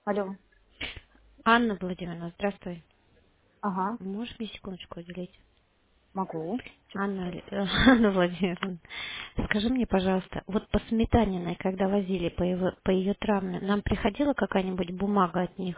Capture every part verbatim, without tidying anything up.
Алло. Анна Владимировна, здравствуй. Ага, Можешь мне секундочку уделить? могу. Что Анна, случилось? Ли- Анна Владимировна, скажи мне, пожалуйста, вот по Сметаниной, когда возили по, его, по ее травме, нам приходила какая-нибудь бумага от них?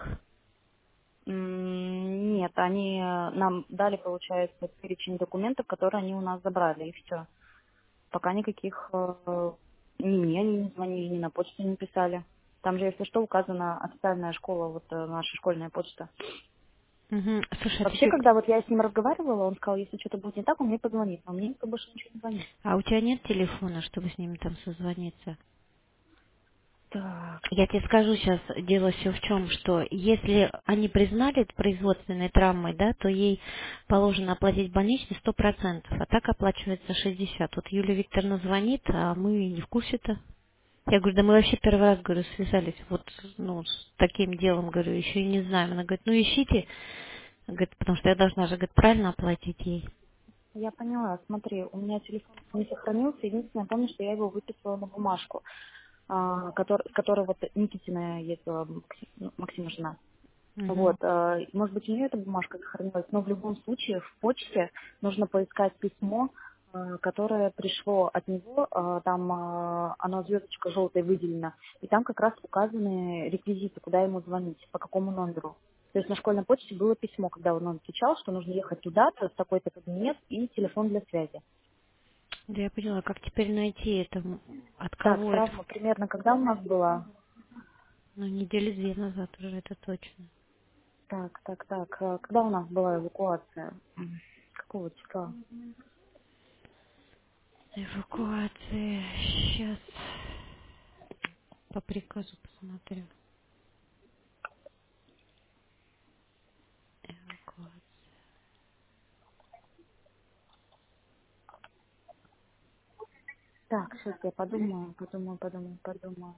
М, Нет, они э, нам дали, получается, перечень документов, которые они у нас забрали, и все. Пока никаких э, ни мне они не звонили, ни на почту не писали. Там же, если что, указана официальная школа, вот э, наша школьная почта. Угу. Слушай, а ты Вообще, чё- когда вот я с ним разговаривала, он сказал, если что-то будет не так, он мне позвонит. Но мне никто больше ничего не звонит. а у тебя нет телефона, чтобы с ними там созвониться? Так, Я тебе скажу сейчас, дело все в чем, что если они признали это производственной травмой, да, то ей положено оплатить больничный сто процентов, а так оплачивается шестьдесят. Вот Юлия Викторовна звонит, а мы не в курсе-то. Я говорю, да мы вообще первый раз, говорю, связались вот, ну, с таким делом, говорю, еще и не знаем. Она говорит, ну ищите, говорит, потому что я должна же, говорит, правильно оплатить ей. я поняла. Смотри, у меня телефон не сохранился. Единственное, помню, что я его выписала на бумажку. а, который, с которой вот Никитина ездила, Макси- ну, Максима жена. Вот, Угу. а, может быть, у нее эта бумажка сохранилась, но в любом случае в почте нужно поискать письмо, а, которое пришло от него, а, там а, оно звездочка желтой выделено, и там как раз указаны реквизиты, куда ему звонить, по какому номеру. То есть на школьной почте было письмо, когда он нам отвечал, что нужно ехать туда-то, в такой-то кабинет и телефон для связи. Да я поняла, как теперь найти это, м, от Так, кого это? травма примерно когда у нас была? Ну, недели две назад уже, это точно. Так, так, так. а Когда у нас была эвакуация? М, Какого числа? Эвакуация, сейчас по приказу посмотрю. Эвакуация. Так, сейчас я подумаю, подумаю, подумаю, подумаю.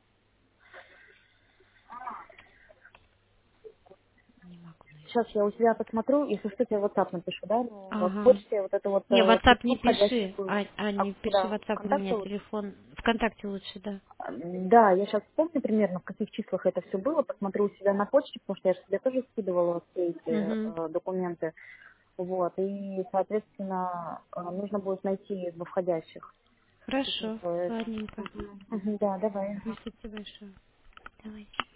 Не могу Сейчас найти. я у себя посмотрю, если что, я WhatsApp напишу, да? Ну, вот в Ага. почте вот это вот Не, в э, WhatsApp письмо не входящее пиши, было. а, а А не пиши в куда? WhatsApp, у меня ВКонтакте лучше? телефон. ВКонтакте лучше, да. А, Да, я сейчас помню примерно, в каких числах это все было, посмотрю у себя на почте, потому что я же себе тоже скидывала все эти Угу. э, документы. Вот, и, соответственно, э, нужно будет найти во входящих. Хорошо, Посмотрю это. ладненько. Мгм. Мгм, Да, давай. Спасибо тебе большое. Давай.